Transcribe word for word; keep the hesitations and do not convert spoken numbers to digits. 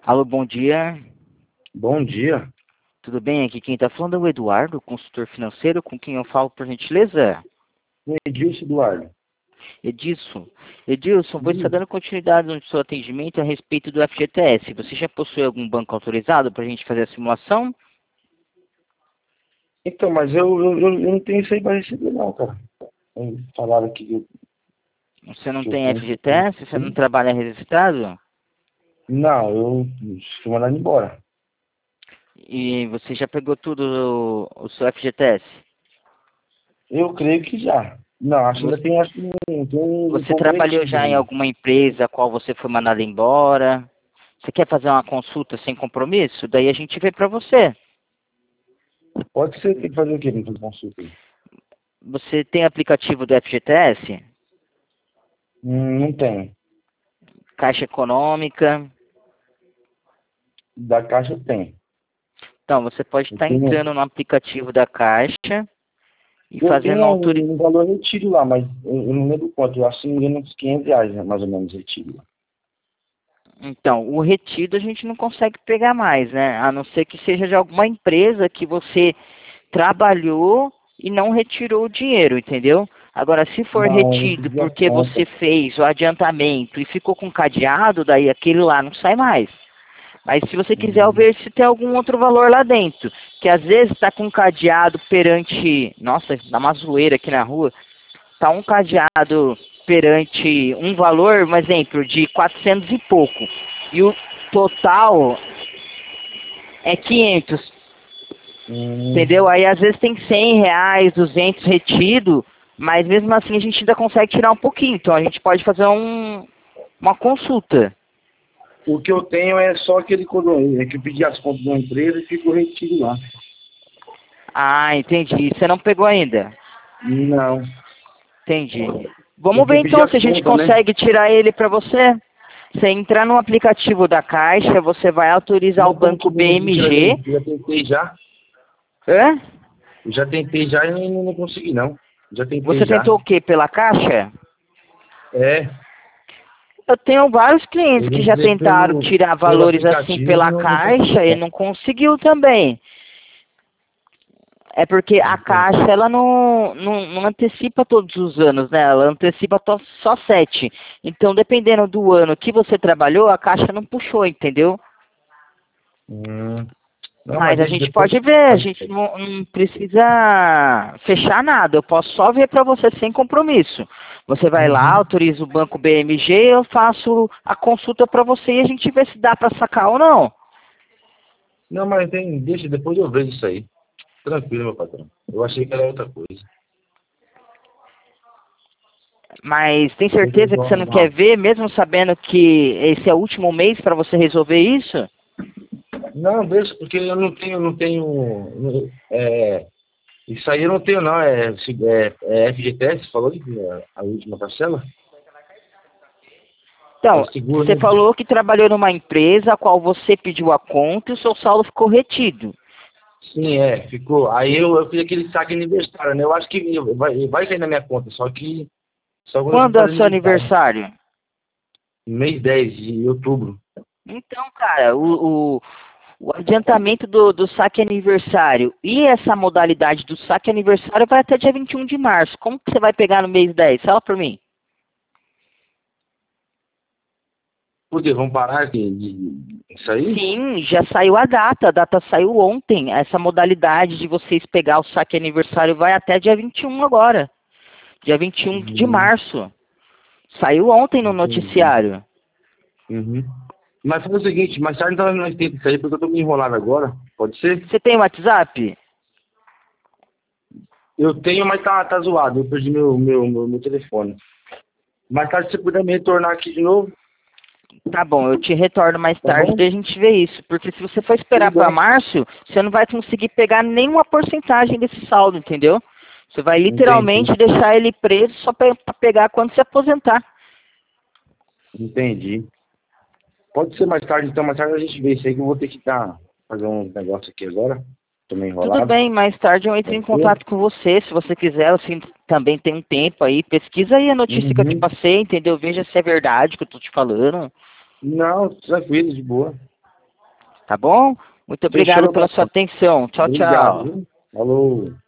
Alô, bom dia. Bom dia. Tudo bem? Aqui quem está falando é o Eduardo, consultor financeiro, com quem eu falo, por gentileza? Edilson Eduardo. Edilson. Edilson, vou estar Hum. dando continuidade no seu atendimento a respeito do F G T S. Você já possui algum banco autorizado para a gente fazer a simulação? Então, mas eu, eu, eu eu não tenho isso aí para receber não, cara. Eles falaram que eu, Você não que eu tem tenho F G T que... S? Você não trabalha registrado? Não, eu fui mandado embora. E você já pegou tudo o, o seu F G T S? Eu creio que já. Não, acho que ainda Você, tem, acho que um, tem um você pouco trabalhou retido já em ainda. alguma empresa a qual você foi mandado embora? Você quer fazer uma consulta sem compromisso? Daí a gente vê para você. Pode ser, tem que fazer o quê? Tem que fazer consulta aí. Você tem aplicativo do F G T S? Hum, não tem. Caixa Econômica. Da Caixa tem. Então, você pode Eu estar tenho, entrando no aplicativo da Caixa e eu fazendo tenho autorização. um, um valor retido lá, mas eu, eu não lembro quanto. Eu acho que não me engano uns quinhentos reais, né, mais ou menos, retido lá. Então, o retido a gente não consegue pegar mais, né? A não ser que seja de alguma empresa que você trabalhou e não retirou o dinheiro, entendeu? Agora, se for Não, eu retido pedi a porque você conta. fez o adiantamento e ficou com cadeado, daí aquele lá não sai mais. Mas se você quiser Hum. ver se tem algum outro valor lá dentro, que às vezes está com cadeado perante, nossa, dá uma zoeira aqui na rua, tá um cadeado perante um valor, um exemplo, de quatrocentos e pouco, e o total é quinhentos, Hum. entendeu? Aí às vezes tem cem reais, duzentos retido, mas mesmo assim a gente ainda consegue tirar um pouquinho, então a gente pode fazer um, uma consulta. O que eu tenho é só aquele condomínio, é que eu pedi as contas de uma empresa e fico retido lá. Ah, entendi. Você não pegou ainda? Não, Entendi. Vamos porque ver eu pedi então se as a gente contas, né? consegue tirar ele para você. Você entrar no aplicativo da Caixa, você vai autorizar o Mas como que banco eu vou tirar B M G. dele? Eu já tentei já. Hã? Eu já tentei já e não, não consegui não. Já tentei Você já. tentou o quê? Pela Caixa? É, Eu tenho vários clientes eu que já entrei tentaram pelo, tirar pelo valores assim aplicativo e pela não, não consegui Caixa e não. não conseguiu também. É porque a Entendi. Caixa, ela não, não, não antecipa todos os anos, né? Ela antecipa to- só sete. Então, dependendo do ano que você trabalhou, a Caixa não puxou, entendeu? Hum. Não, mas Mas a deixa gente depois. pode ver, a gente não, não precisa fechar nada. Eu posso só ver para você sem compromisso. Você vai lá, Uhum. autoriza o banco B M G, eu faço a consulta para você e a gente vê se dá para sacar ou não. Não, mas tem, deixa, depois eu vejo isso aí. Tranquilo, meu patrão. Eu achei que era outra coisa. Mas tem Deixa eu certeza que dar você não quer uma... ver, mesmo sabendo que esse é o último mês para você resolver isso? Não, deixa, porque eu não tenho, não tenho. É, isso aí eu não tenho não, é, é, é F G T S, falou que é a última parcela? É Então, seguro, você né? falou que trabalhou numa empresa a qual você pediu a conta e o seu saldo ficou retido. Sim, é, ficou. Aí eu, eu fiz aquele saque aniversário, né? Eu acho que vai, vai cair na minha conta, só que só quando eu for Quando é o fazer seu aniversário. aniversário? Mês dez de outubro. Então, cara, o, o, o adiantamento do, do saque aniversário e essa modalidade do saque aniversário vai até dia vinte e um de março. Como que você vai pegar no mês dez? Fala pra mim. Por quê? Vamos parar de, de isso aí? Sim, já saiu a data. A data saiu ontem. Essa modalidade de vocês pegar o saque aniversário vai até dia vinte e um agora. Dia vinte e um de Uhum, março. Saiu ontem no entendi. noticiário. Uhum. Mas faz o seguinte, mais tarde então nós temos isso aí, porque eu tô me enrolado agora. Pode ser? Você tem WhatsApp? Eu tenho, mas tá, tá zoado. Eu perdi meu, meu, meu, meu telefone. Mais tarde, se você puder me retornar aqui de novo, Tá bom, eu te retorno mais tá tarde bom? daí a gente vê isso. Porque se você for Tudo esperar para bem. março, você não vai conseguir pegar nenhuma porcentagem desse saldo, entendeu? Você vai Entendi. literalmente deixar ele preso só para pegar quando se aposentar. Entendi. Pode ser mais tarde, então. Mais tarde a gente vê isso aí, que eu vou ter que tá, fazer um negócio aqui agora. Tô meio Tudo enrolado. bem, mais tarde eu entro em Pode ser? contato com você, se você quiser, assim, também tem um tempo aí, pesquisa aí a notícia que eu te Uhum. passei, entendeu? Veja se é verdade o que eu tô te falando. Não, tranquilo, de boa. Tá bom? Muito obrigado Fechou, pela sua atenção. Tchau, Obrigado. tchau. Viu? Falou.